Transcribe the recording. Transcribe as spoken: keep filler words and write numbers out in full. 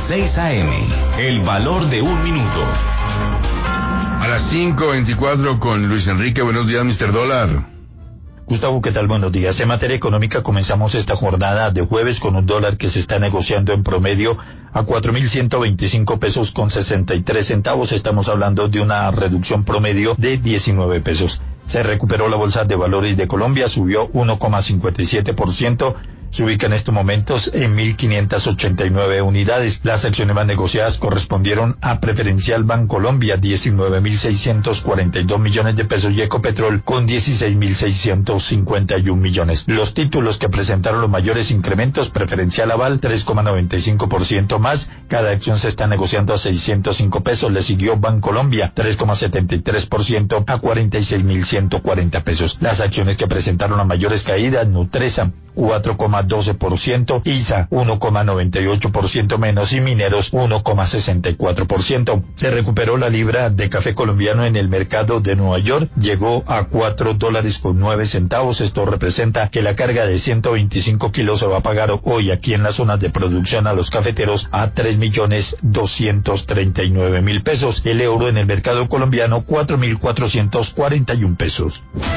seis A M, el valor de un minuto. A las cinco veinticuatro con Luis Enrique. Buenos días, mister Dólar. Gustavo, ¿qué tal? Buenos días. En materia económica comenzamos esta jornada de jueves con un dólar que se está negociando en promedio a cuatro mil ciento veinticinco pesos con sesenta y tres centavos. Estamos hablando de una reducción promedio de diecinueve pesos. Se recuperó la bolsa de valores de Colombia, subió uno coma cincuenta y siete por ciento. Se ubica en estos momentos en mil quinientas ochenta y nueve unidades. Las acciones más negociadas correspondieron a Preferencial Bancolombia, diecinueve mil seiscientos cuarenta y dos millones de pesos, y Ecopetrol con dieciséis mil seiscientos cincuenta y un millones. Los títulos que presentaron los mayores incrementos: Preferencial Aval, tres coma noventa y cinco por ciento más. Cada acción se está negociando a seiscientos cinco pesos. Le siguió Bancolombia, tres coma setenta y tres por ciento a cuarenta y seis mil ciento cuarenta pesos. Las acciones que presentaron las mayores caídas: Nutresa, cuatro coma doce por ciento, I S A uno coma noventa y ocho por ciento menos y Mineros uno coma sesenta y cuatro por ciento. Se recuperó la libra de café colombiano en el mercado de Nueva York, llegó a cuatro dólares con nueve centavos. Esto representa que la carga de ciento veinticinco kilos se va a pagar hoy aquí en las zonas de producción a los cafeteros a tres millones doscientos treinta y nueve mil pesos. El euro en el mercado colombiano cuatro mil cuatrocientos cuarenta y un pesos.